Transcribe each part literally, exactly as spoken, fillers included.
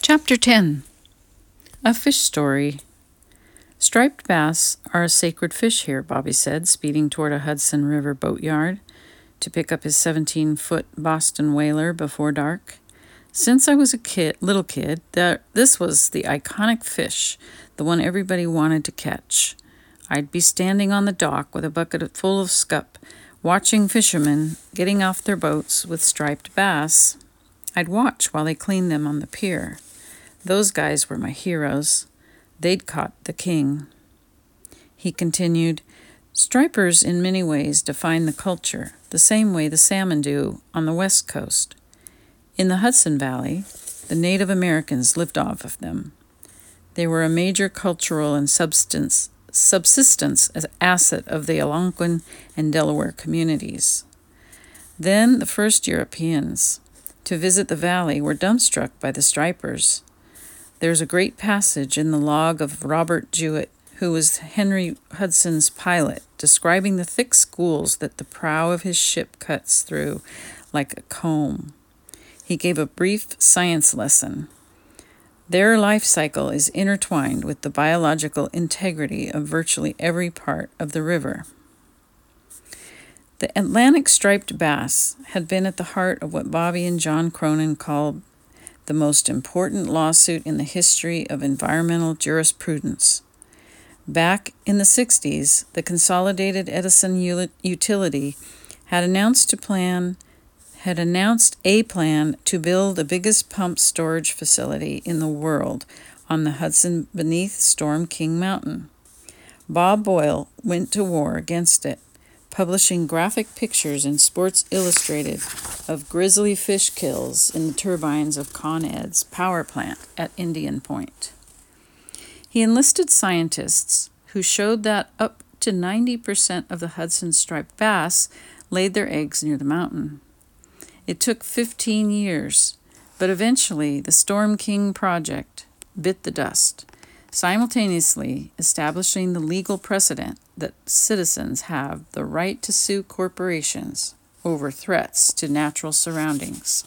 Chapter ten. A Fish Story. Striped bass are a sacred fish here, Bobby said, speeding toward a Hudson River boatyard to pick up his seventeen-foot Boston whaler before dark. Since I was a kid, little kid, that this was the iconic fish, the one everybody wanted to catch. I'd be standing on the dock with a bucket full of scup, watching fishermen getting off their boats with striped bass. I'd watch while they cleaned them on the pier. Those guys were my heroes. They'd caught the king. He continued, Stripers in many ways define the culture, the same way the salmon do on the West Coast. In the Hudson Valley, the Native Americans lived off of them. They were a major cultural and substance, subsistence asset of the Algonquin and Delaware communities. Then the first Europeans to visit the valley were dumbstruck by the stripers. There's a great passage in the log of Robert Jewett, who was Henry Hudson's pilot, describing the thick schools that the prow of his ship cuts through like a comb. He gave a brief science lesson. Their life cycle is intertwined with the biological integrity of virtually every part of the river. The Atlantic striped bass had been at the heart of what Bobby and John Cronin called the most important lawsuit in the history of environmental jurisprudence. Back in the sixties, the Consolidated Edison Utility had announced to plan had announced a plan to build the biggest pump storage facility in the world on the Hudson beneath Storm King Mountain. Bob Boyle went to war against it, publishing graphic pictures in Sports Illustrated of grisly fish kills in the turbines of Con Ed's power plant at Indian Point. He enlisted scientists who showed that up to ninety percent of the Hudson striped bass laid their eggs near the mountain. It took fifteen years, but eventually the Storm King project bit the dust, simultaneously establishing the legal precedent that citizens have the right to sue corporations over threats to natural surroundings.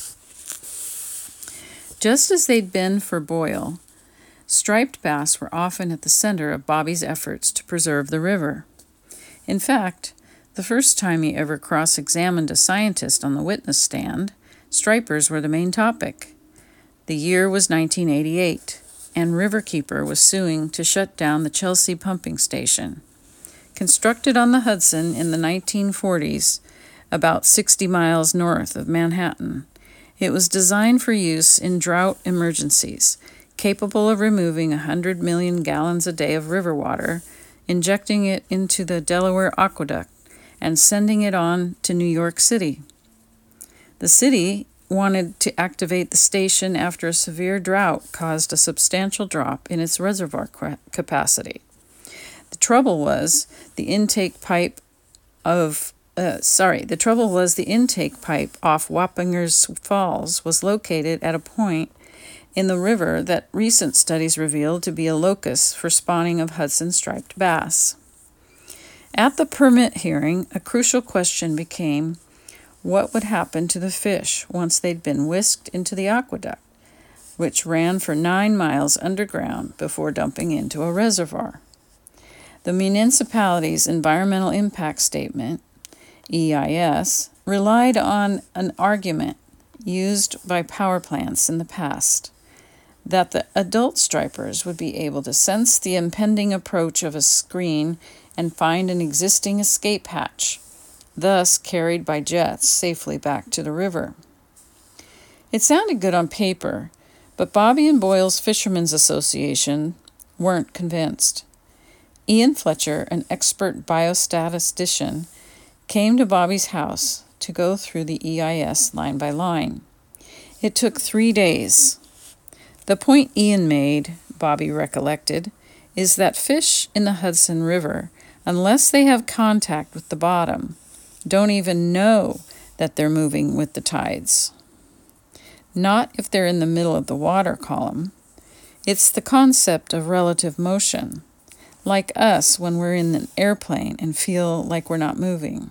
Just as they'd been for Boyle, striped bass were often at the center of Bobby's efforts to preserve the river. In fact, the first time he ever cross-examined a scientist on the witness stand, stripers were the main topic. The year was nineteen eighty-eight, and Riverkeeper was suing to shut down the Chelsea pumping station. Constructed on the Hudson in the nineteen forties, about sixty miles north of Manhattan, it was designed for use in drought emergencies, capable of removing one hundred million gallons a day of river water, injecting it into the Delaware Aqueduct, and sending it on to New York City. The city wanted to activate the station after a severe drought caused a substantial drop in its reservoir capacity. The trouble was the intake pipe of uh, sorry, the trouble was the intake pipe off Wappingers Falls was located at a point in the river that recent studies revealed to be a locus for spawning of Hudson striped bass. At the permit hearing, a crucial question became what would happen to the fish once they'd been whisked into the aqueduct, which ran for nine miles underground before dumping into a reservoir. The municipality's environmental impact statement, E I S, relied on an argument used by power plants in the past, that the adult stripers would be able to sense the impending approach of a screen and find an existing escape hatch, thus carried by jets safely back to the river. It sounded good on paper, but Bobby and Boyle's Fishermen's Association weren't convinced. Ian Fletcher, an expert biostatistician, came to Bobby's house to go through the E I S line by line. It took three days. The point Ian made, Bobby recollected, is that fish in the Hudson River, unless they have contact with the bottom, don't even know that they're moving with the tides. Not if they're in the middle of the water column. It's the concept of relative motion, like us when we're in an airplane and feel like we're not moving.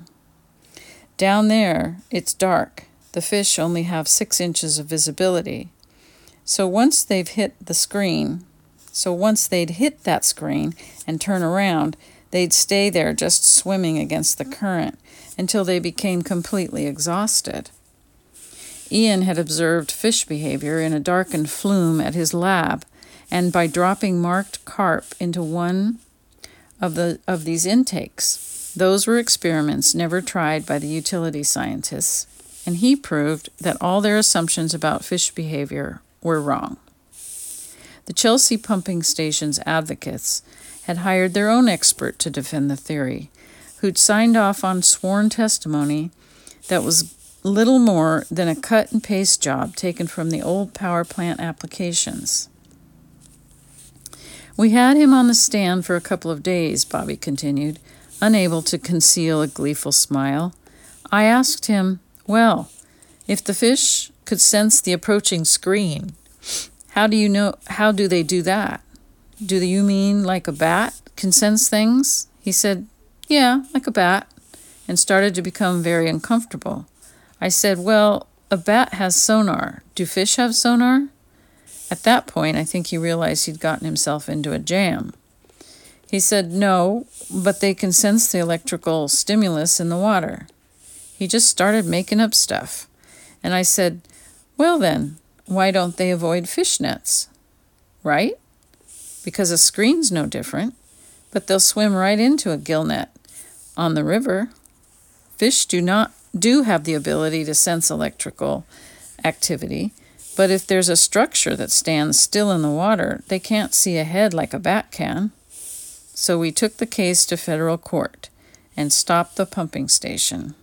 Down there, it's dark. The fish only have six inches of visibility. So once they've hit the screen, so once they'd hit that screen and turn around, they'd stay there just swimming against the current until they became completely exhausted. Ian had observed fish behavior in a darkened flume at his lab, and by dropping marked carp into one of the of these intakes. Those were experiments never tried by the utility scientists, and he proved that all their assumptions about fish behavior were wrong. The Chelsea pumping station's advocates had hired their own expert to defend the theory, who'd signed off on sworn testimony that was little more than a cut-and-paste job taken from the old power plant applications. We had him on the stand for a couple of days, Bobby continued, unable to conceal a gleeful smile. I asked him, well, if the fish could sense the approaching screen, how do you know, how do they do that? Do you mean like a bat can sense things? He said, yeah, like a bat, and started to become very uncomfortable. I said, well, a bat has sonar. Do fish have sonar? At that point, I think he realized he'd gotten himself into a jam. He said, no, but they can sense the electrical stimulus in the water. He just started making up stuff. And I said, well then, why don't they avoid fish nets? Right? Because a screen's no different, but they'll swim right into a gill net. On the river, fish do not do have the ability to sense electrical activity, but if there's a structure that stands still in the water, they can't see ahead like a bat can. So we took the case to federal court and stopped the pumping station.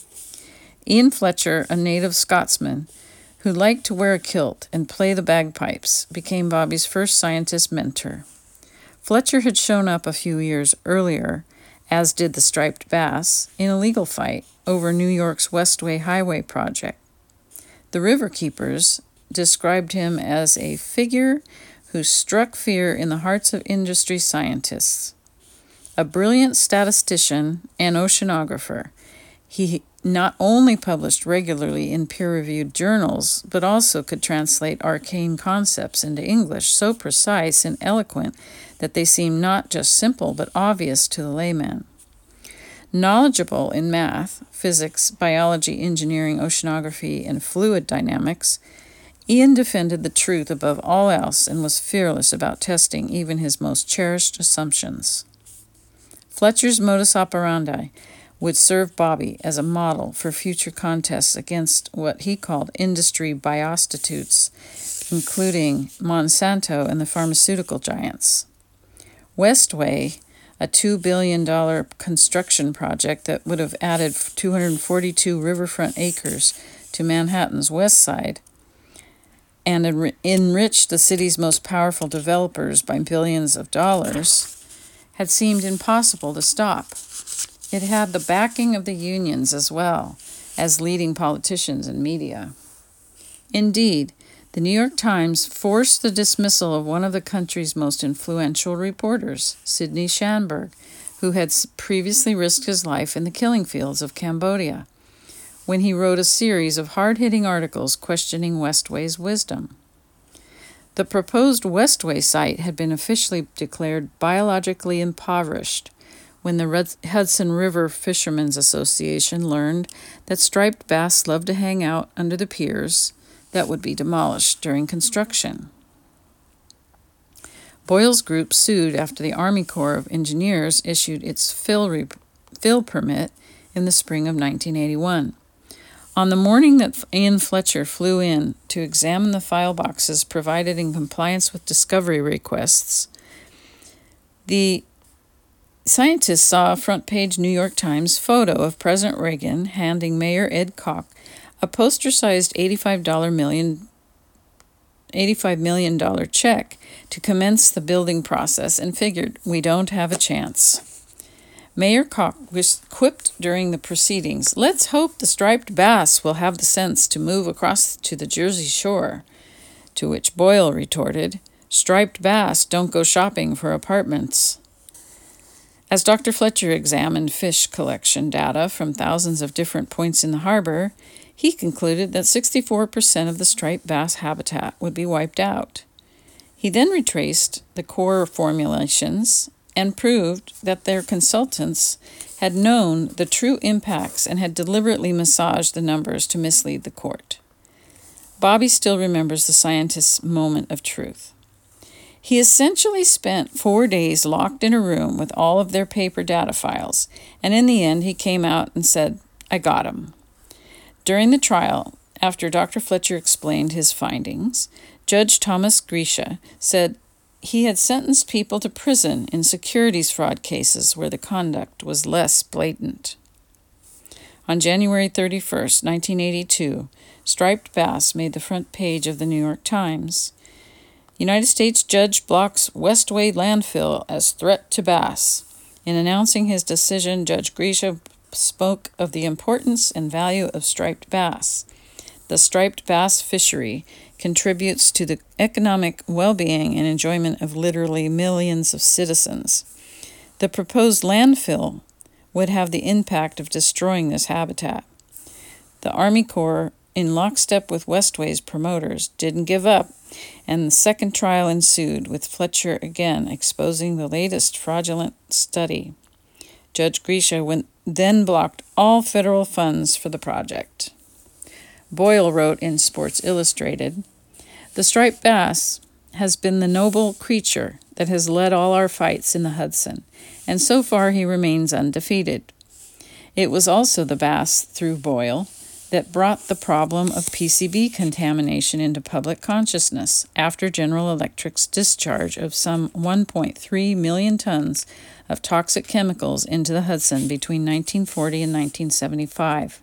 Ian Fletcher, a native Scotsman who liked to wear a kilt and play the bagpipes, became Bobby's first scientist mentor. Fletcher had shown up a few years earlier, as did the striped bass, in a legal fight over New York's Westway Highway project. The Riverkeepers described him as a figure who struck fear in the hearts of industry scientists. A brilliant statistician and oceanographer, he not only published regularly in peer-reviewed journals, but also could translate arcane concepts into English so precise and eloquent that they seemed not just simple but obvious to the layman. Knowledgeable in math, physics, biology, engineering, oceanography, and fluid dynamics, Ian defended the truth above all else and was fearless about testing even his most cherished assumptions. Fletcher's modus operandi would serve Bobby as a model for future contests against what he called industry biostitutes, including Monsanto and the pharmaceutical giants. Westway, a two billion dollars construction project that would have added two hundred forty-two riverfront acres to Manhattan's west side and enri- enriched the city's most powerful developers by billions of dollars, had seemed impossible to stop. It had the backing of the unions as well as leading politicians and media. Indeed, the New York Times forced the dismissal of one of the country's most influential reporters, Sidney Schanberg, who had previously risked his life in the killing fields of Cambodia, when he wrote a series of hard-hitting articles questioning Westway's wisdom. The proposed Westway site had been officially declared biologically impoverished when the Red Hudson River Fishermen's Association learned that striped bass loved to hang out under the piers that would be demolished during construction. Boyle's group sued after the Army Corps of Engineers issued its fill, re- fill permit in the spring of nineteen eighty-one. On the morning that Ian Fletcher flew in to examine the file boxes provided in compliance with discovery requests, the scientists saw a front-page New York Times photo of President Reagan handing Mayor Ed Koch a poster-sized eighty-five million dollars check to commence the building process and figured, we don't have a chance. Mayor Koch was quipped during the proceedings, let's hope the striped bass will have the sense to move across to the Jersey shore, to which Boyle retorted, striped bass don't go shopping for apartments. As Doctor Fletcher examined fish collection data from thousands of different points in the harbor, He concluded that sixty-four percent of the striped bass habitat would be wiped out. He then retraced the core formulations and proved that their consultants had known the true impacts and had deliberately massaged the numbers to mislead the court. Bobby still remembers the scientist's moment of truth. He essentially spent four days locked in a room with all of their paper data files, and in the end he came out and said, "I got 'em." During the trial, after Doctor Fletcher explained his findings, Judge Thomas Grisha said he had sentenced people to prison in securities fraud cases where the conduct was less blatant. On January thirty-first, nineteen eighty-two, striped bass made the front page of the New York Times. United States Judge blocks Westway landfill as threat to bass. In announcing his decision, Judge Grisha spoke of the importance and value of striped bass. The striped bass fishery contributes to the economic well-being and enjoyment of literally millions of citizens. The proposed landfill would have the impact of destroying this habitat. The Army Corps, in lockstep with Westway's promoters, didn't give up, and the second trial ensued, with Fletcher again exposing the latest fraudulent study. Judge Grisha went, then blocked all federal funds for the project. Boyle wrote in Sports Illustrated, "The striped bass has been the noble creature that has led all our fights in the Hudson, and so far he remains undefeated. It was also the bass, through Boyle, that brought the problem of P C B contamination into public consciousness after General Electric's discharge of some one point three million tons of toxic chemicals into the Hudson between nineteen forty and nineteen seventy-five.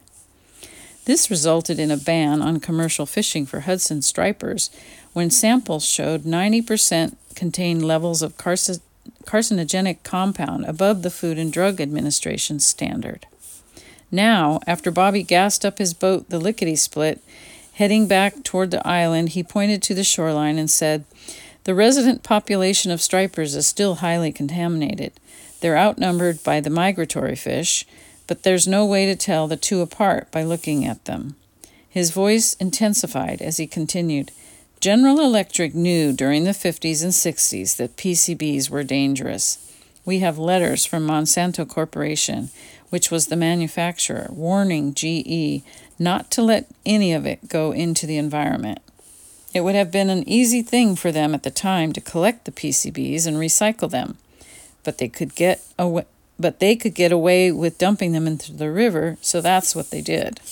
This resulted in a ban on commercial fishing for Hudson stripers when samples showed ninety percent contained levels of carci- carcinogenic compound above the Food and Drug Administration's standard. Now, after Bobby gassed up his boat, the Lickety-Split, heading back toward the island, he pointed to the shoreline and said, "The resident population of stripers is still highly contaminated. They're outnumbered by the migratory fish, but there's no way to tell the two apart by looking at them." His voice intensified as he continued, "General Electric knew during the fifties and sixties that P C Bs were dangerous. We have letters from Monsanto Corporation, which was the manufacturer, warning G E not to let any of it go into the environment. It would have been an easy thing for them at the time to collect the P C Bs and recycle them, but they could get away, but they could get away with dumping them into the river, so that's what they did."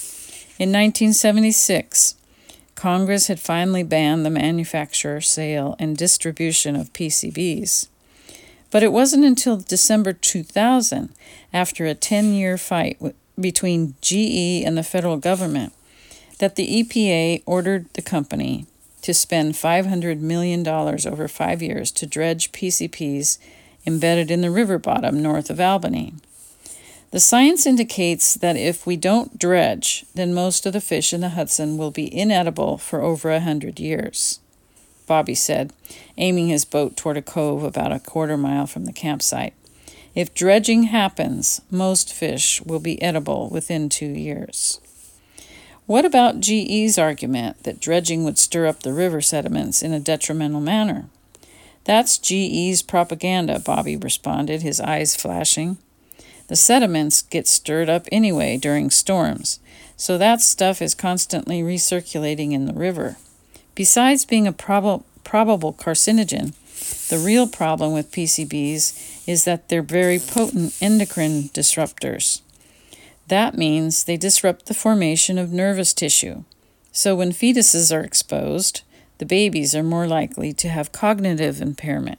In nineteen seventy-six, Congress had finally banned the manufacture, sale, and distribution of P C Bs. But it wasn't until December two thousand, after a ten-year fight w- between G E and the federal government, that the E P A ordered the company to spend five hundred million dollars over five years to dredge P C Ps embedded in the river bottom north of Albany. The science indicates that if we don't dredge, then most of the fish in the Hudson will be inedible for over a hundred years, Bobby said, aiming his boat toward a cove about a quarter mile from the campsite. If dredging happens, most fish will be edible within two years. What about G E's argument that dredging would stir up the river sediments in a detrimental manner? That's G E's propaganda, Bobby responded, his eyes flashing. The sediments get stirred up anyway during storms, so that stuff is constantly recirculating in the river. Besides being a prob- probable carcinogen, the real problem with P C Bs is that they're very potent endocrine disruptors. That means they disrupt the formation of nervous tissue. So when fetuses are exposed, the babies are more likely to have cognitive impairment.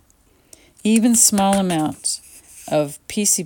Even small amounts of P C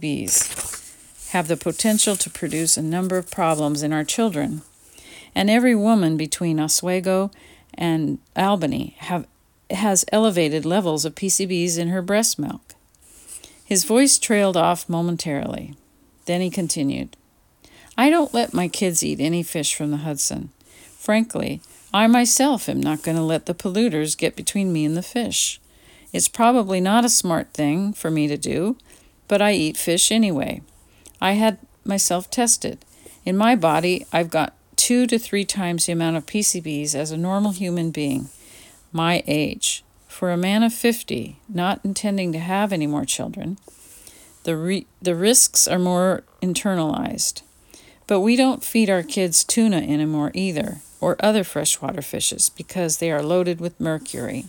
Bs have the potential to produce a number of problems in our children. And every woman between Oswego and Albany have, has elevated levels of P C Bs in her breast milk. His voice trailed off momentarily. Then he continued, "I don't let my kids eat any fish from the Hudson. Frankly, I myself am not going to let the polluters get between me and the fish. It's probably not a smart thing for me to do, but I eat fish anyway. I had myself tested. In my body, I've got two to three times the amount of P C Bs as a normal human being, my age. For a man of fifty, not intending to have any more children, the re- the risks are more internalized. But we don't feed our kids tuna anymore either, or other freshwater fishes, because they are loaded with mercury.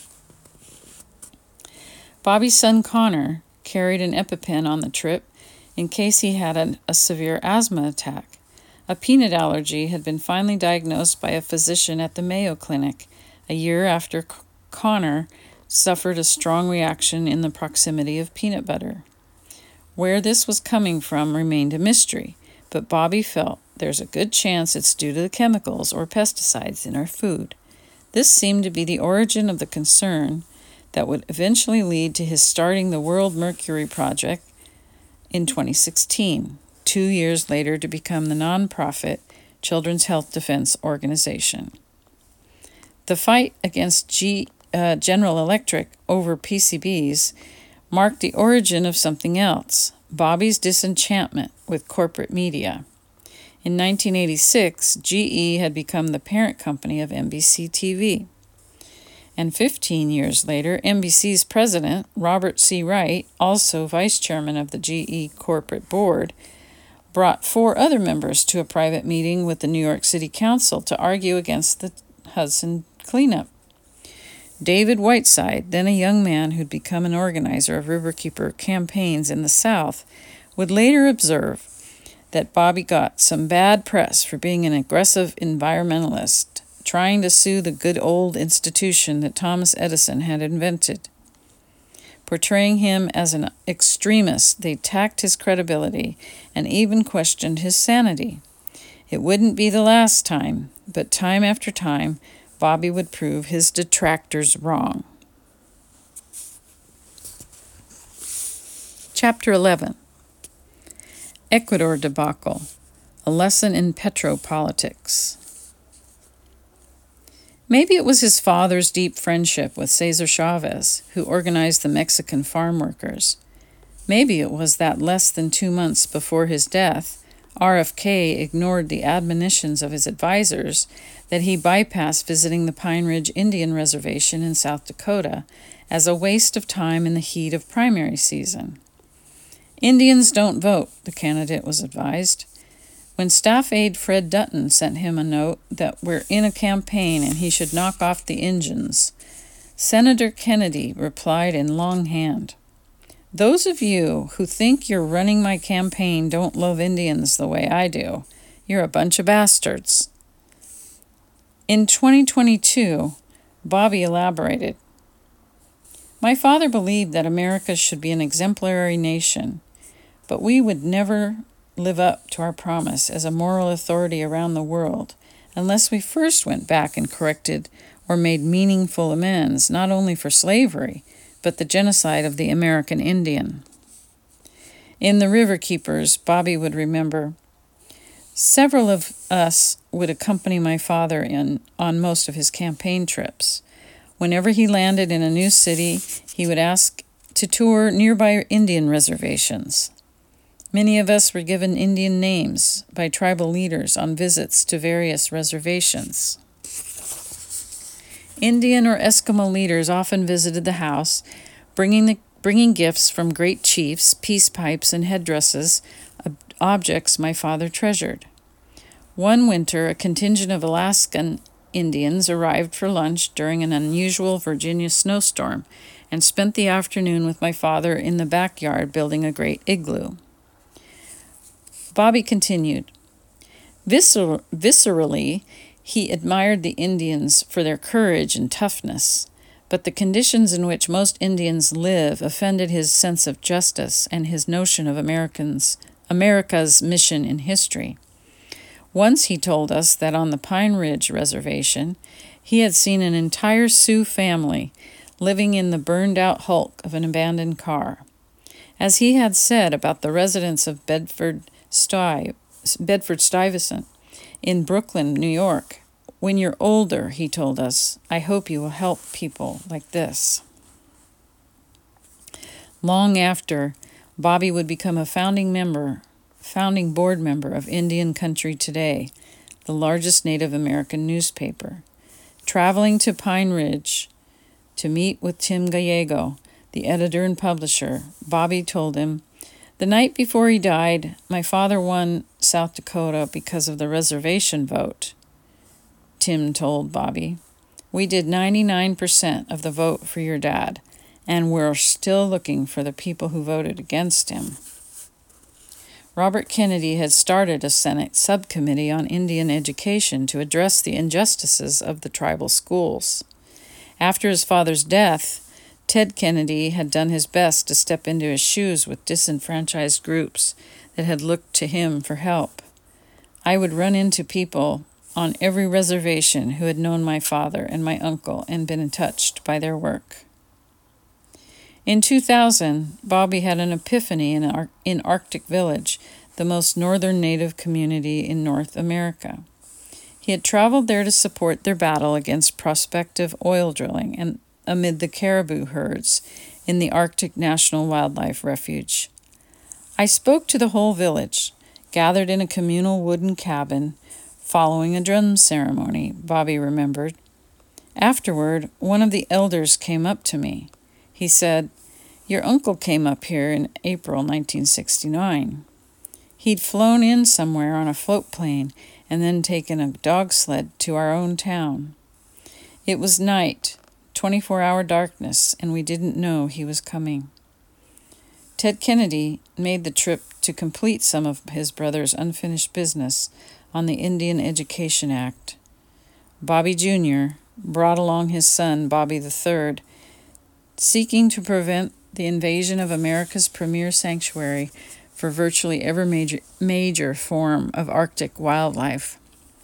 Bobby's son Connor carried an EpiPen on the trip in case he had an, a severe asthma attack. A peanut allergy had been finally diagnosed by a physician at the Mayo Clinic a year after C- Connor suffered a strong reaction in the proximity of peanut butter. Where this was coming from remained a mystery, but Bobby felt there's a good chance it's due to the chemicals or pesticides in our food. This seemed to be the origin of the concern that would eventually lead to his starting the World Mercury Project in twenty sixteen, two years later to become the nonprofit Children's Health Defense Organization. The fight against G, uh, General Electric over P C Bs marked the origin of something else, Bobby's disenchantment with corporate media. In nineteen eighty-six, G E had become the parent company of N B C T V. And fifteen years later, N B C's president, Robert C. Wright, also vice chairman of the G E corporate board, brought four other members to a private meeting with the New York City Council to argue against the Hudson cleanup. David Whiteside, then a young man who'd become an organizer of Riverkeeper campaigns in the South, would later observe that Bobby got some bad press for being an aggressive environmentalist, trying to sue the good old institution that Thomas Edison had invented. Portraying him as an extremist, they attacked his credibility and even questioned his sanity. It wouldn't be the last time, but time after time, Bobby would prove his detractors wrong. Chapter eleven. Ecuador Debacle, a lesson in petropolitics. Maybe it was his father's deep friendship with Cesar Chavez, who organized the Mexican farm workers. Maybe it was that less than two months before his death, R F K ignored the admonitions of his advisors that he bypass visiting the Pine Ridge Indian Reservation in South Dakota as a waste of time in the heat of primary season. Indians don't vote, the candidate was advised. When staff aide Fred Dutton sent him a note that we're in a campaign and he should knock off the Injuns, Senator Kennedy replied in longhand, "Those of you who think you're running my campaign don't love Indians the way I do. You're a bunch of bastards." In twenty twenty-two, Bobby elaborated, "My father believed that America should be an exemplary nation, but we would never live up to our promise as a moral authority around the world unless we first went back and corrected or made meaningful amends not only for slavery, but the genocide of the American Indian." In The Riverkeepers, Bobby would remember, "Several of us would accompany my father in on most of his campaign trips. Whenever he landed in a new city, he would ask to tour nearby Indian reservations. Many of us were given Indian names by tribal leaders on visits to various reservations. Indian or Eskimo leaders often visited the house, bringing the, bringing gifts from great chiefs, peace pipes, and headdresses, ob- objects my father treasured. One winter, a contingent of Alaskan Indians arrived for lunch during an unusual Virginia snowstorm and spent the afternoon with my father in the backyard building a great igloo." Bobby continued, Viscer- viscerally, he admired the Indians for their courage and toughness, but the conditions in which most Indians live offended his sense of justice and his notion of Americans, America's mission in history. Once he told us that on the Pine Ridge Reservation, he had seen an entire Sioux family living in the burned-out hulk of an abandoned car. As he had said about the residents of Bedford Stuyvesant, Bedford-Stuyvesant in Brooklyn, New York, "When you're older," he told us, "I hope you will help people like this." Long after, Bobby would become a founding member, founding board member of Indian Country Today, the largest Native American newspaper. Traveling to Pine Ridge to meet with Tim Gallego, the editor and publisher, Bobby told him, "The night before he died, my father won South Dakota because of the reservation vote." Tim told Bobby, "We did ninety-nine percent of the vote for your dad, and we're still looking for the people who voted against him." Robert Kennedy had started a Senate subcommittee on Indian education to address the injustices of the tribal schools. After his father's death, Ted Kennedy had done his best to step into his shoes with disenfranchised groups that had looked to him for help. "I would run into people on every reservation who had known my father and my uncle and been touched by their work." In two thousand, Bobby had an epiphany in, Ar- in Arctic Village, the most northern Native community in North America. He had traveled there to support their battle against prospective oil drilling and amid the caribou herds in the Arctic National Wildlife Refuge. "I spoke to the whole village, gathered in a communal wooden cabin, following a drum ceremony," Bobby remembered. "Afterward, one of the elders came up to me. He said, 'Your uncle came up here in April nineteen sixty-nine. He'd flown in somewhere on a float plane and then taken a dog sled to our own town. It was night, twenty-four hour darkness, and we didn't know he was coming.'" Ted Kennedy made the trip to complete some of his brother's unfinished business on the Indian Education Act. Bobby Junior brought along his son, Bobby the Third, seeking to prevent the invasion of America's premier sanctuary for virtually every major, major form of Arctic wildlife.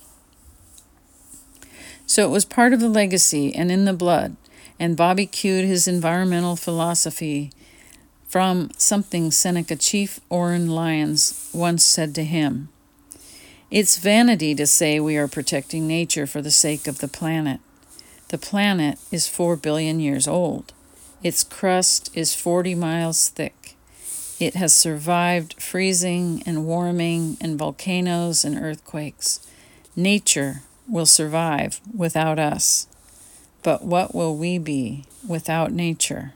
So it was part of the legacy and in the blood, and Bobby cued his environmental philosophy from something Seneca Chief Oren Lyons once said to him. "It's vanity to say we are protecting nature for the sake of the planet. The planet is four billion years old. Its crust is forty miles thick. It has survived freezing and warming and volcanoes and earthquakes. Nature will survive without us. But what will we be without nature?"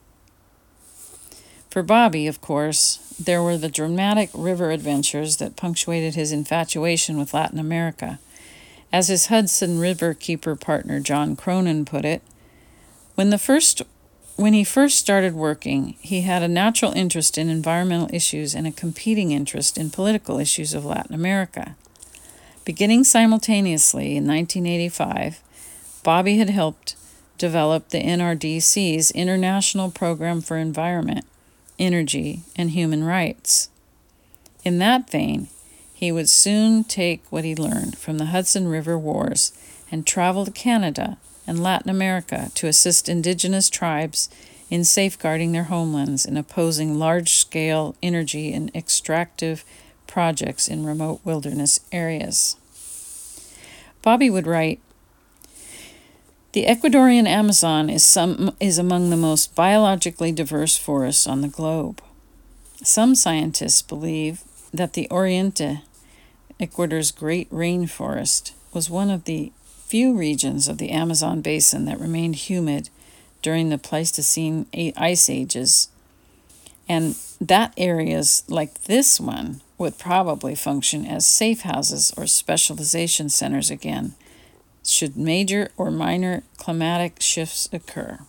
For Bobby, of course, there were the dramatic river adventures that punctuated his infatuation with Latin America. As his Hudson River keeper partner John Cronin put it, when the first When he first started working, he had a natural interest in environmental issues and a competing interest in political issues of Latin America. Beginning simultaneously in nineteen eighty-five, Bobby had helped develop the N R D C's International Program for Environment, Energy, and Human Rights. In that vein, he would soon take what he learned from the Hudson River Wars and travel to Canada and Latin America to assist indigenous tribes in safeguarding their homelands and opposing large-scale energy and extractive projects in remote wilderness areas. Bobby would write, "The Ecuadorian Amazon is, some, is among the most biologically diverse forests on the globe. Some scientists believe that the Oriente, Ecuador's great rainforest, was one of the few regions of the Amazon basin that remained humid during the Pleistocene ice ages, and that areas like this one would probably function as safe houses or specialization centers again, should major or minor climatic shifts occur."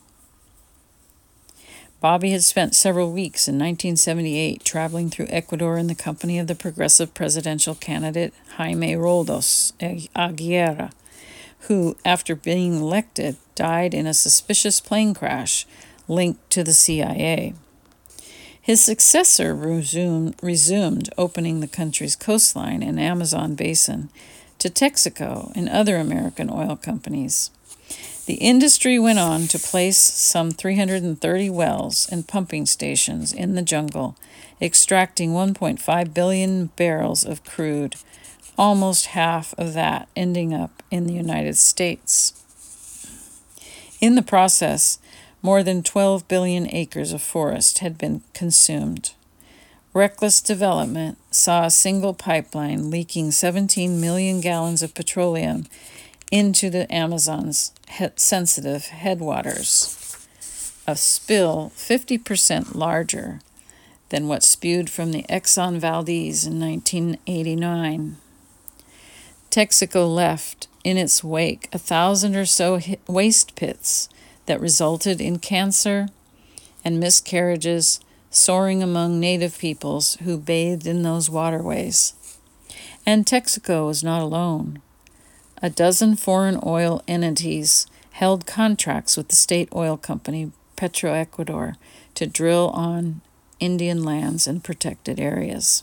Bobby had spent several weeks in nineteen seventy-eight traveling through Ecuador in the company of the progressive presidential candidate Jaime Roldos Aguirre, who, after being elected, died in a suspicious plane crash linked to the C I A. His successor resumed, resumed opening the country's coastline and Amazon basin to Texaco and other American oil companies. The industry went on to place some three hundred thirty wells and pumping stations in the jungle, extracting one point five billion barrels of crude, almost half of that ending up in the United States. In the process, more than twelve billion acres of forest had been consumed. Reckless development saw a single pipeline leaking seventeen million gallons of petroleum into the Amazon's he- sensitive headwaters, a spill fifty percent larger than what spewed from the Exxon Valdez in nineteen eighty-nine. Texaco left in its wake a thousand or so waste pits that resulted in cancer and miscarriages soaring among native peoples who bathed in those waterways. And Texaco was not alone. A dozen foreign oil entities held contracts with the state oil company Petroecuador to drill on Indian lands and protected areas.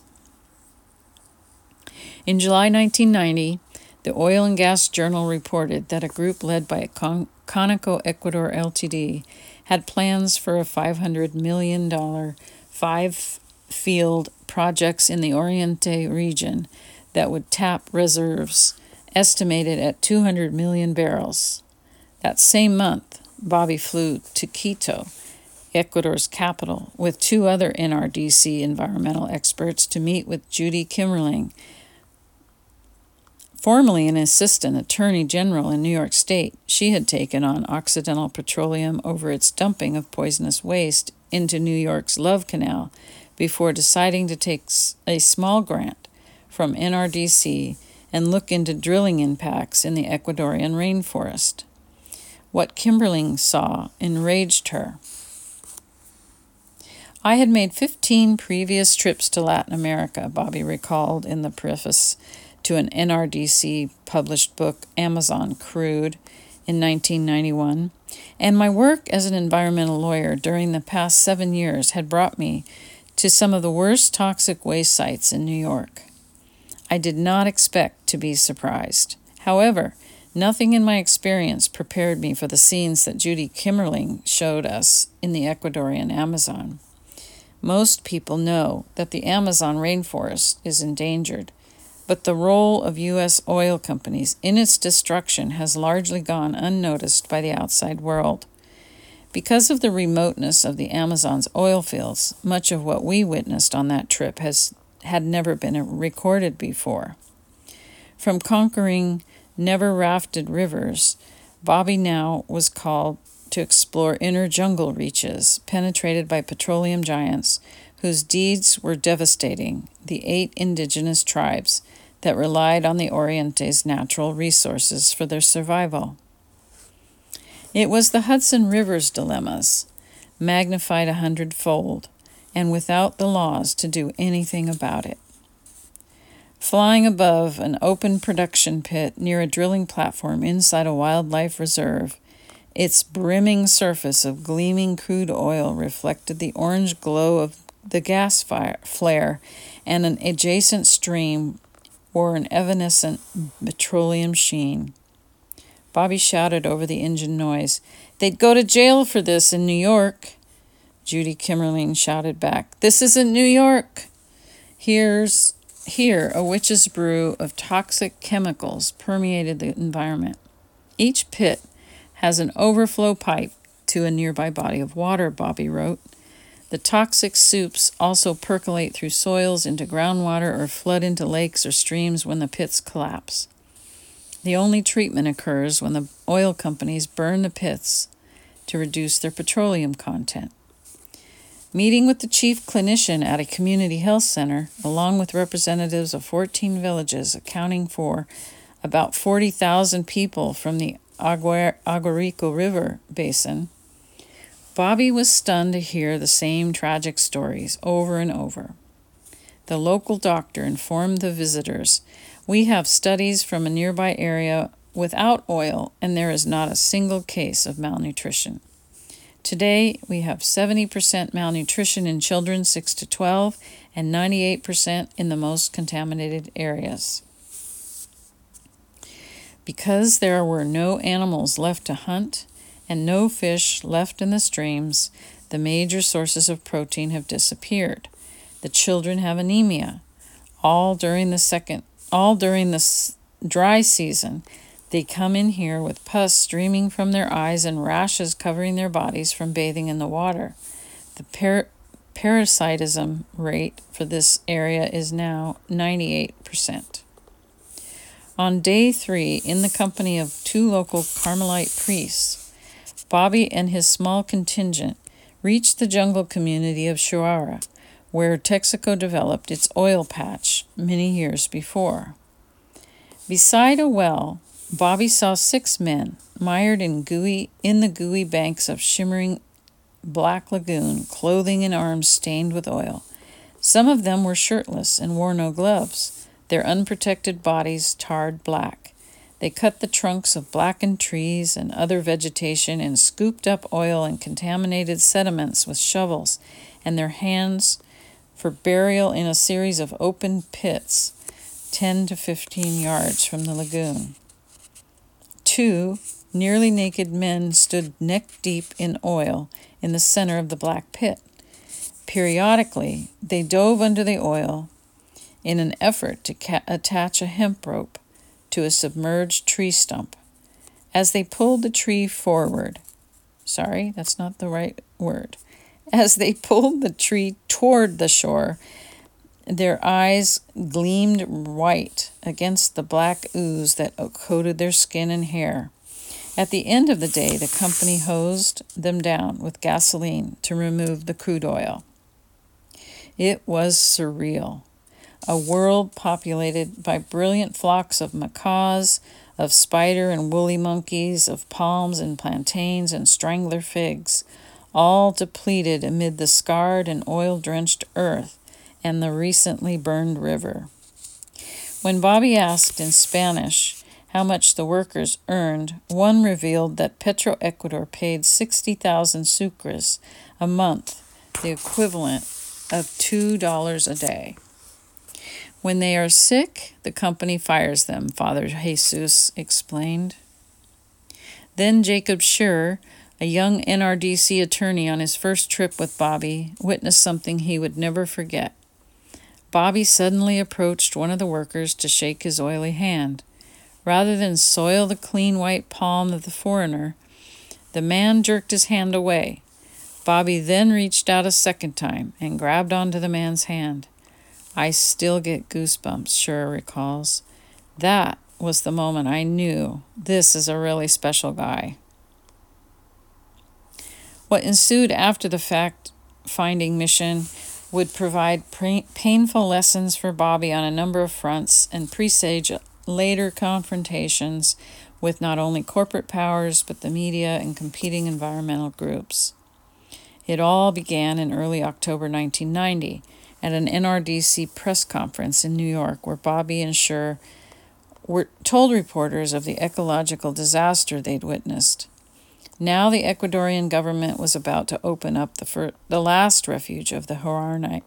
In July nineteen ninety, the Oil and Gas Journal reported that a group led by Con- Conoco Ecuador Ltd had plans for a five hundred million dollars five-field projects in the Oriente region that would tap reserves estimated at two hundred million barrels. That same month, Bobby flew to Quito, Ecuador's capital, with two other N R D C environmental experts to meet with Judy Kimmerling, formerly an assistant attorney general in New York State. She had taken on Occidental Petroleum over its dumping of poisonous waste into New York's Love Canal before deciding to take a small grant from N R D C and look into drilling impacts in the Ecuadorian rainforest. What Kimberling saw enraged her. I had made fifteen previous trips to Latin America, Bobby recalled in the preface to an N R D C published book, Amazon Crude, in nineteen ninety-one, and my work as an environmental lawyer during the past seven years had brought me to some of the worst toxic waste sites in New York. I did not expect to be surprised. However, nothing in my experience prepared me for the scenes that Judy Kimmerling showed us in the Ecuadorian Amazon. Most people know that the Amazon rainforest is endangered, but the role of U S oil companies in its destruction has largely gone unnoticed by the outside world. Because of the remoteness of the Amazon's oil fields, much of what we witnessed on that trip has had never been recorded before. From conquering never-rafted rivers, Bobby now was called to explore inner jungle reaches penetrated by petroleum giants whose deeds were devastating the eight indigenous tribes that relied on the Oriente's natural resources for their survival. It was the Hudson River's dilemmas, magnified a hundredfold, and without the laws to do anything about it. Flying above an open production pit near a drilling platform inside a wildlife reserve, its brimming surface of gleaming crude oil reflected the orange glow of the gas fire, flare, and an adjacent stream wore an evanescent petroleum sheen. Bobby shouted over the engine noise, "They'd go to jail for this in New York." Judy Kimmerling shouted back, "This isn't New York." Here's here a witch's brew of toxic chemicals permeated the environment. Each pit has an overflow pipe to a nearby body of water, Bobby wrote. The toxic soups also percolate through soils into groundwater or flood into lakes or streams when the pits collapse. The only treatment occurs when the oil companies burn the pits to reduce their petroleum content. Meeting with the chief clinician at a community health center, along with representatives of fourteen villages accounting for about forty thousand people from the Aguar- Aguarico River basin, Bobby was stunned to hear the same tragic stories over and over. The local doctor informed the visitors, "We have studies from a nearby area without oil, and there is not a single case of malnutrition. Today, we have seventy percent malnutrition in children six to twelve and ninety-eight percent in the most contaminated areas." Because there were no animals left to hunt and no fish left in the streams, the major sources of protein have disappeared. The children have anemia. All during the second, all during the s- dry season, they come in here with pus streaming from their eyes and rashes covering their bodies from bathing in the water. The per- parasitism rate for this area is now ninety-eight percent. On day three, in the company of two local Carmelite priests, Bobby and his small contingent reached the jungle community of Shuara, where Texaco developed its oil patch many years before. Beside a well, Bobby saw six men mired in gooey in the gooey banks of shimmering black lagoon, clothing and arms stained with oil. Some of them were shirtless and wore no gloves, their unprotected bodies tarred black. They cut the trunks of blackened trees and other vegetation and scooped up oil and contaminated sediments with shovels and their hands for burial in a series of open pits ten to fifteen yards from the lagoon. Two nearly naked men stood neck-deep in oil in the center of the black pit. Periodically, they dove under the oil in an effort to ca- attach a hemp rope to a submerged tree stump. As they pulled the tree forward, sorry, that's not the right word. As they pulled the tree toward the shore, their eyes gleamed white against the black ooze that coated their skin and hair. At the end of the day, the company hosed them down with gasoline to remove the crude oil. It was surreal. A world populated by brilliant flocks of macaws, of spider and woolly monkeys, of palms and plantains and strangler figs, all depleted amid the scarred and oil-drenched earth and the recently burned river. When Bobby asked in Spanish how much the workers earned, one revealed that Petroecuador paid sixty thousand sucres a month, the equivalent of two dollars a day. When they are sick, the company fires them, Father Jesus explained. Then Jacob Scherer, a young N R D C attorney on his first trip with Bobby, witnessed something he would never forget. Bobby suddenly approached one of the workers to shake his oily hand. Rather than soil the clean white palm of the foreigner, the man jerked his hand away. Bobby then reached out a second time and grabbed onto the man's hand. I still get goosebumps, Scherer recalls. That was the moment I knew this is a really special guy. What ensued after the fact-finding mission would provide pre- painful lessons for Bobby on a number of fronts and presage later confrontations with not only corporate powers but the media and competing environmental groups. It all began in early October nineteen ninety at an N R D C press conference in New York, where Bobby and Scherer were told reporters of the ecological disaster they'd witnessed. Now the Ecuadorian government was about to open up the fir- the last refuge of the Huarani,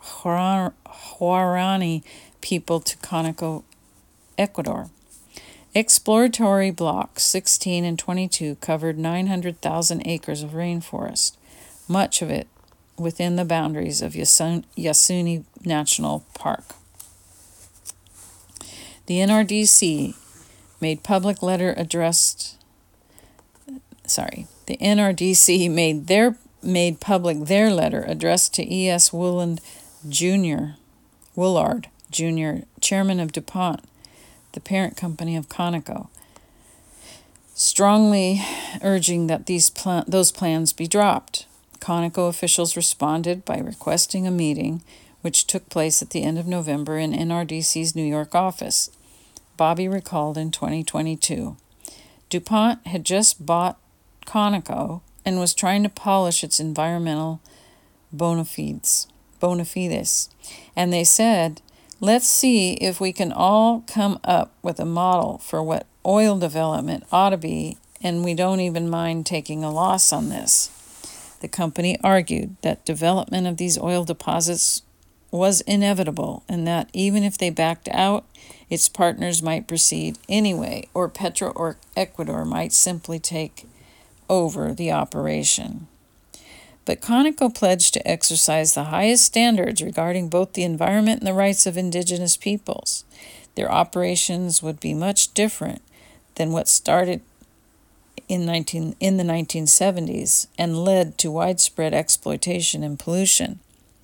Huarani people to Conoco, Ecuador. Exploratory blocks sixteen and twenty-two covered nine hundred thousand acres of rainforest, much of it within the boundaries of Yasun- Yasuni National Park. The N R D C made public letter addressed sorry, the N R D C made their made public their letter addressed to E S Wooland Junior Woolard Junior, chairman of DuPont, the parent company of Conoco, strongly urging that these pl- those plans be dropped. Conoco officials responded by requesting a meeting, which took place at the end of November in N R D C's New York office. Bobby recalled in twenty twenty-two. DuPont had just bought Conoco and was trying to polish its environmental bona fides, bona fides. And they said, let's see if we can all come up with a model for what oil development ought to be, and we don't even mind taking a loss on this. The company argued that development of these oil deposits was inevitable and that even if they backed out, its partners might proceed anyway, or Petroecuador might simply take over the operation. But Conoco pledged to exercise the highest standards regarding both the environment and the rights of indigenous peoples. Their operations would be much different than what started in nineteen in the nineteen seventies and led to widespread exploitation and pollution.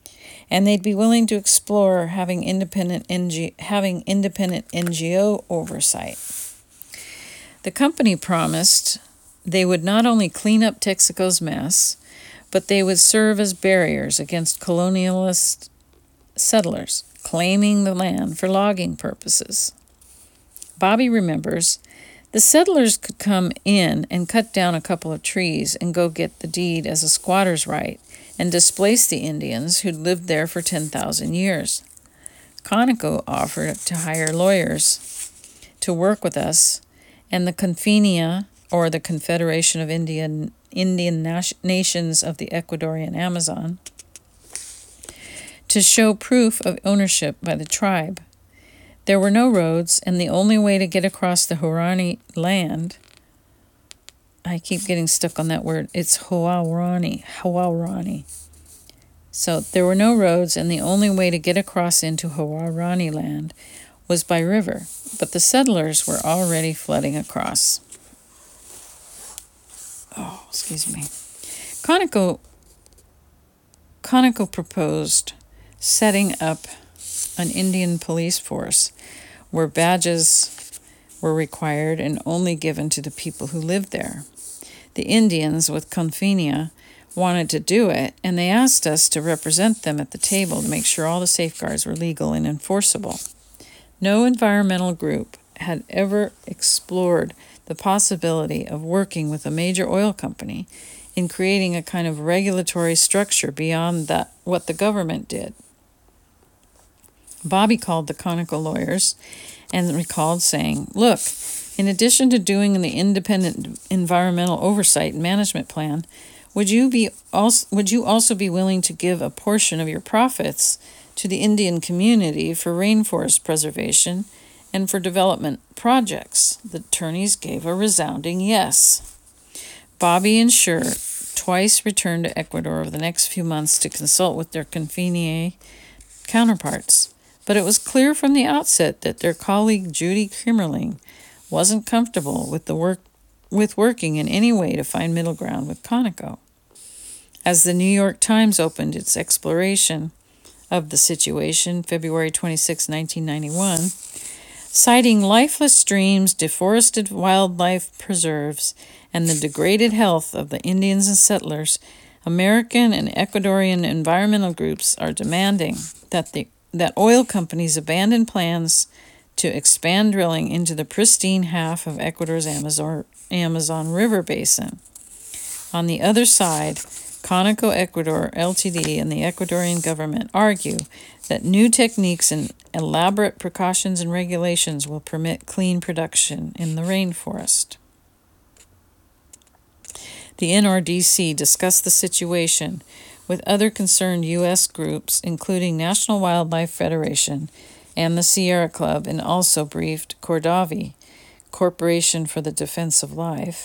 and they'd be willing to explore having independent N G- having independent N G O oversight. The company promised they would not only clean up Texaco's mess, but they would serve as barriers against colonialist settlers claiming the land for logging purposes. Bobby remembers the settlers could come in and cut down a couple of trees and go get the deed as a squatter's right and displace the Indians who'd lived there for ten thousand years. Conoco offered to hire lawyers to work with us, and the Confinia, or the Confederation of Indian, Indian Nations of the Ecuadorian Amazon, to show proof of ownership by the tribe. There were no roads, and the only way to get across the Huaorani land, I keep getting stuck on that word, it's Huaorani, Huaorani. So there were no roads, and the only way to get across into Huaorani land was by river, but the settlers were already flooding across. Oh, excuse me. Conoco, Conoco proposed setting up an Indian police force where badges were required and only given to the people who lived there. The Indians with Confinia wanted to do it, and they asked us to represent them at the table to make sure all the safeguards were legal and enforceable. No environmental group had ever explored the possibility of working with a major oil company in creating a kind of regulatory structure beyond that what the government did. Bobby called the Conoco lawyers and recalled saying, "Look, in addition to doing the independent environmental oversight and management plan, would you be also would you also be willing to give a portion of your profits to the Indian community for rainforest preservation and for development projects?" The attorneys gave a resounding yes. Bobby and Schur twice returned to Ecuador over the next few months to consult with their Confinia counterparts, but it was clear from the outset that their colleague Judy Kimmerling wasn't comfortable with the work with working in any way to find middle ground with Conoco. As the New York Times opened its exploration of the situation, February twenty-sixth, nineteen ninety-one, citing lifeless streams, deforested wildlife preserves, and the degraded health of the Indians and settlers, American and Ecuadorian environmental groups are demanding that the that oil companies abandon plans to expand drilling into the pristine half of Ecuador's Amazon, Amazon River basin. On the other side, Conoco Ecuador L T D and the Ecuadorian government argue that new techniques and elaborate precautions and regulations will permit clean production in the rainforest. The N R D C discussed the situation with other concerned U S groups, including National Wildlife Federation and the Sierra Club, and also briefed Cordavi, Corporation for the Defense of Life,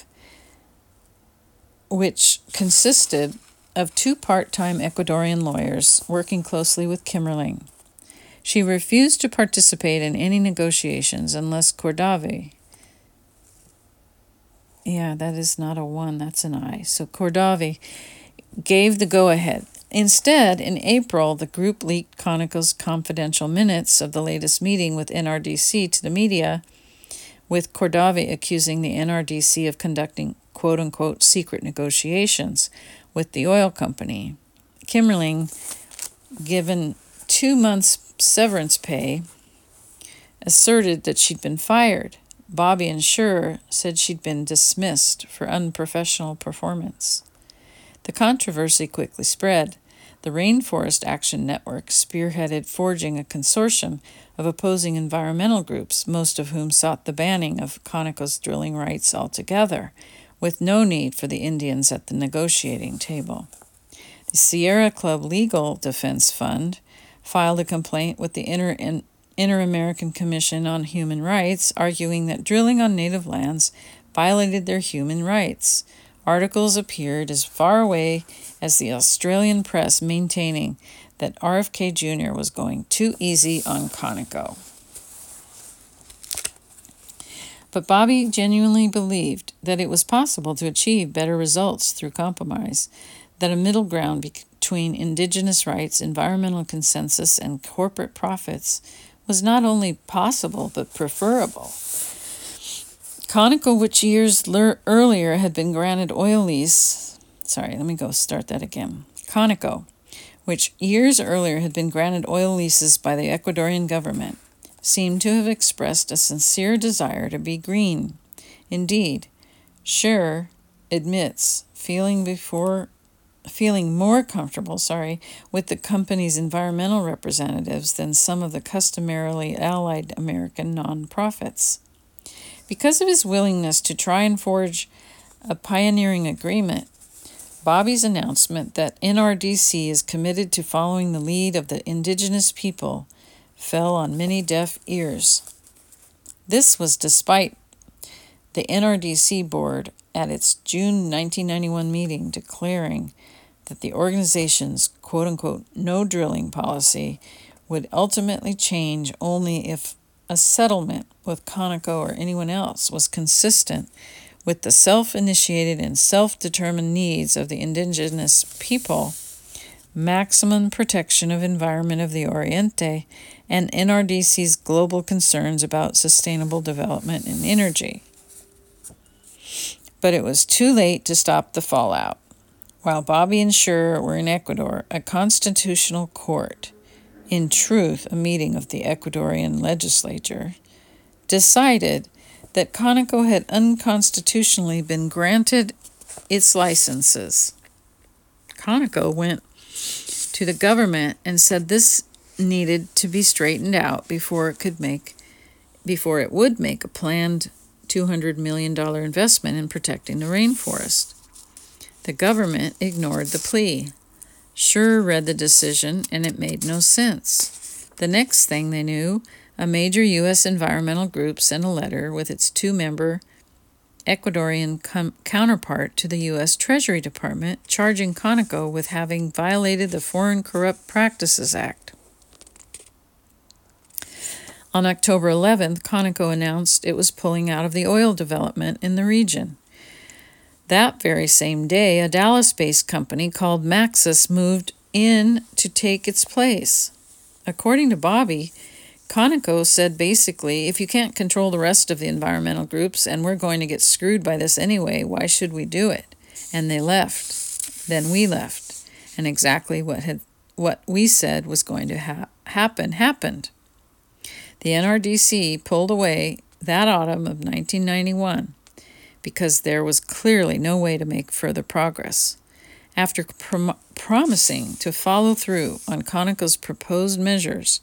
which consisted of two part-time Ecuadorian lawyers working closely with Kimmerling. She refused to participate in any negotiations unless Cordavi, yeah, that is not a one, that's an I, so Cordavi gave the go-ahead. Instead, in April, the group leaked Conoco's confidential minutes of the latest meeting with N R D C to the media, with Cordavi accusing the N R D C of conducting quote-unquote secret negotiations with the oil company. Kimmerling, given two months severance pay, asserted that she'd been fired. Bobby and Schur said she'd been dismissed for unprofessional performance. The controversy quickly spread. The Rainforest Action Network spearheaded forging a consortium of opposing environmental groups, most of whom sought the banning of Conoco's drilling rights altogether, with no need for the Indians at the negotiating table. The Sierra Club Legal Defense Fund filed a complaint with the Inter- Inter-American Commission on Human Rights, arguing that drilling on native lands violated their human rights. Articles appeared as far away as the Australian press, maintaining that R F K Junior was going too easy on Conoco. But Bobby genuinely believed that it was possible to achieve better results through compromise, that a middle ground be- between indigenous rights, environmental consensus, and corporate profits was not only possible but preferable. Conoco, which years le- earlier had been granted oil lease, sorry, let me go start that again. Conoco, which years earlier had been granted oil leases by the Ecuadorian government, seemed to have expressed a sincere desire to be green. Indeed, Scherer admits feeling before feeling more comfortable, sorry, with the company's environmental representatives than some of the customarily allied American nonprofits. Because of his willingness to try and forge a pioneering agreement, Bobby's announcement that N R D C is committed to following the lead of the indigenous people fell on many deaf ears. This was despite the N R D C board at its June nineteen ninety-one meeting declaring that the organization's quote-unquote no drilling policy would ultimately change only if a settlement with Conoco or anyone else was consistent with the self-initiated and self-determined needs of the indigenous people, maximum protection of environment of the Oriente, and N R D C's global concerns about sustainable development and energy. But it was too late to stop the fallout. While Bobby and Scherer were in Ecuador, a constitutional court, in truth a meeting of the Ecuadorian legislature, decided that Conoco had unconstitutionally been granted its licenses. Conoco went to the government and said this needed to be straightened out before it could make before it would make a planned two hundred million dollars investment in protecting the rainforest. The government ignored the plea. Scherer read the decision, and it made no sense. The next thing they knew, a major U S environmental group sent a letter with its two-member Ecuadorian com- counterpart to the U S Treasury Department, charging Conoco with having violated the Foreign Corrupt Practices Act. On October eleventh, Conoco announced it was pulling out of the oil development in the region. That very same day, a Dallas-based company called Maxis moved in to take its place. According to Bobby, Conoco said basically, if you can't control the rest of the environmental groups and we're going to get screwed by this anyway, why should we do it? And they left. Then we left. And exactly what had what we said was going to ha- happen happened. The N R D C pulled away that autumn of nineteen ninety-one because there was clearly no way to make further progress. After prom- promising to follow through on Conoco's proposed measures,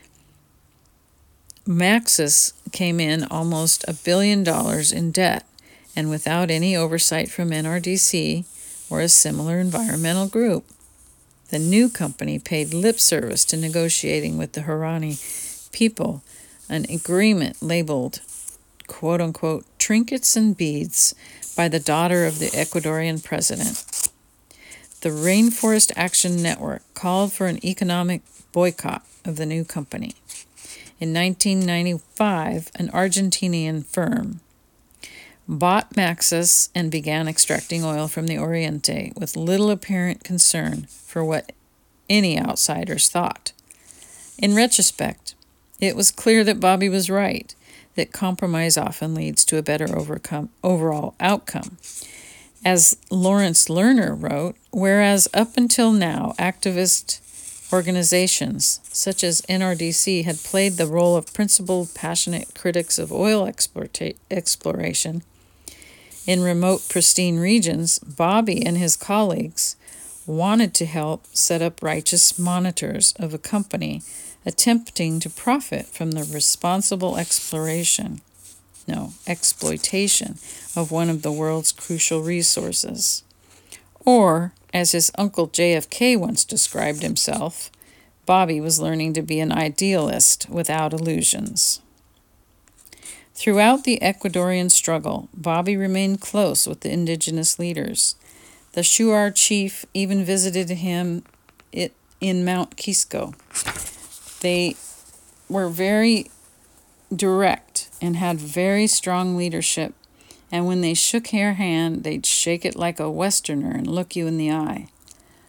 Maxis came in almost a billion dollars in debt, and without any oversight from N R D C or a similar environmental group. The new company paid lip service to negotiating with the Huaorani people, an agreement labeled, quote-unquote, trinkets and beads by the daughter of the Ecuadorian president. The Rainforest Action Network called for an economic boycott of the new company. In nineteen ninety-five, an Argentinian firm bought Maxis and began extracting oil from the Oriente with little apparent concern for what any outsiders thought. In retrospect, it was clear that Bobby was right, that compromise often leads to a better overcome, overall outcome. As Lawrence Lerner wrote, whereas up until now, activist organizations such as N R D C had played the role of principled, passionate critics of oil exploita- exploration in remote, pristine regions, Bobby and his colleagues wanted to help set up righteous monitors of a company attempting to profit from the responsible exploration, no, exploitation of one of the world's crucial resources. Or, as his uncle J F K once described himself, Bobby was learning to be an idealist without illusions. Throughout the Ecuadorian struggle, Bobby remained close with the indigenous leaders. The Shuar chief even visited him in Mount Quisco. They were very direct and had very strong leadership, and when they shook your hand, they'd shake it like a Westerner and look you in the eye.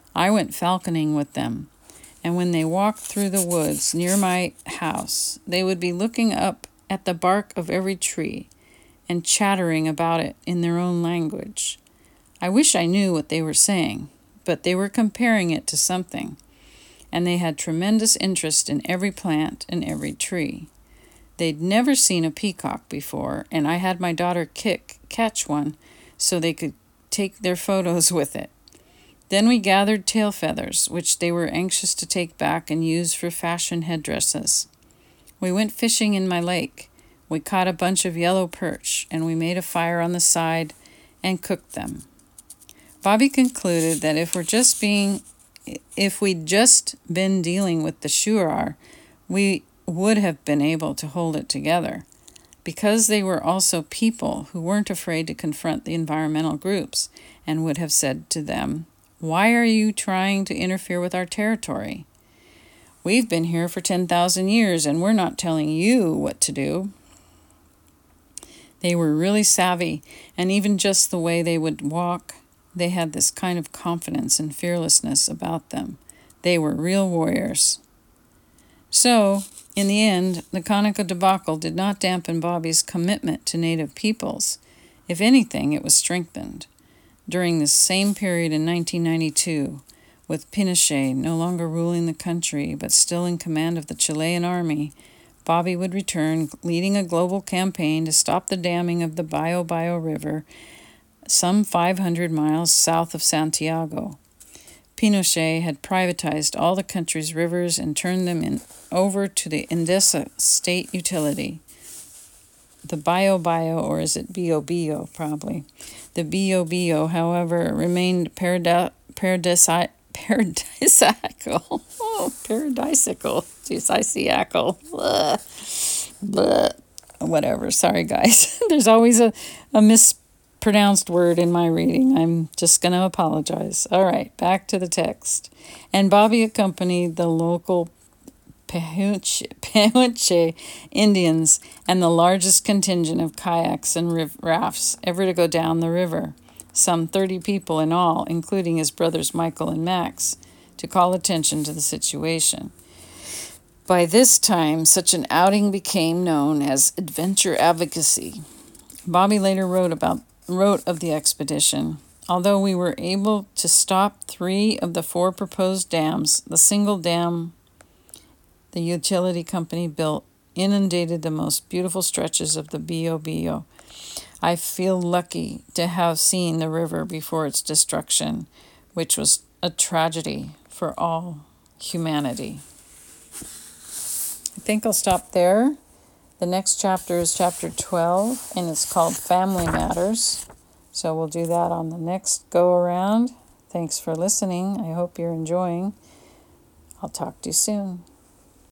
I went falconing with them, and when they walked through the woods near my house, they would be looking up at the bark of every tree and chattering about it in their own language. I wish I knew what they were saying, but they were comparing it to something, and they had tremendous interest in every plant and every tree. They'd never seen a peacock before, and I had my daughter Kick catch one so they could take their photos with it. Then we gathered tail feathers, which they were anxious to take back and use for fashion headdresses. We went fishing in my lake. We caught a bunch of yellow perch, and we made a fire on the side and cooked them. Bobby concluded that if we're just being, if we'd just been dealing with the shuar, we would have been able to hold it together, because they were also people who weren't afraid to confront the environmental groups and would have said to them, "Why are you trying to interfere with our territory? We've been here for ten thousand years and we're not telling you what to do." They were really savvy, and even just the way they would walk, they had this kind of confidence and fearlessness about them. They were real warriors. So, in the end, the Conoco debacle did not dampen Bobby's commitment to native peoples. If anything, it was strengthened. During this same period in nineteen ninety-two, with Pinochet no longer ruling the country but still in command of the Chilean army, Bobby would return, leading a global campaign to stop the damming of the Biobío River some five hundred miles south of Santiago. Pinochet had privatized all the country's rivers and turned them in over to the Endesa state utility. The Biobío, or is it Biobío, probably. The Biobío, however, remained paradi- paradisi- paradisiacal. Oh, paradisiacal. Paradisiacal. Blah. Blah. Whatever. Sorry, guys. There's always a, a mispronounced word in my reading. I'm just going to apologize. All right, back to the text. And Bobby accompanied the local Pehuenche Indians and the largest contingent of kayaks and riv- rafts ever to go down the river, some thirty people in all, including his brothers Michael and Max, to call attention to the situation. By this time, such an outing became known as adventure advocacy. Bobby later wrote about wrote of the expedition. Although we were able to stop three of the four proposed dams, the single dam the utility company built inundated the most beautiful stretches of the Biobío. I feel lucky to have seen the river before its destruction, which was a tragedy for all humanity. I think I'll stop there. The next chapter is chapter twelve, and it's called Family Matters. So we'll do that on the next go-around. Thanks for listening. I hope you're enjoying. I'll talk to you soon.